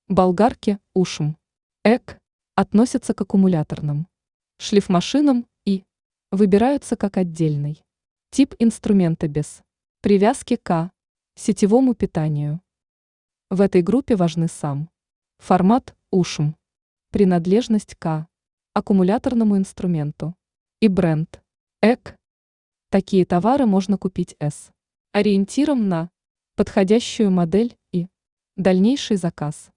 Болгарки УШМ ЭК относятся к аккумуляторным шлифмашинам и выбираются как отдельный тип инструмента без привязки к сетевому питанию. В этой группе важны сам формат УШМ, принадлежность к аккумуляторному инструменту и бренд ЭК. Такие товары можно купить с ориентиром на подходящую модель и дальнейший заказ.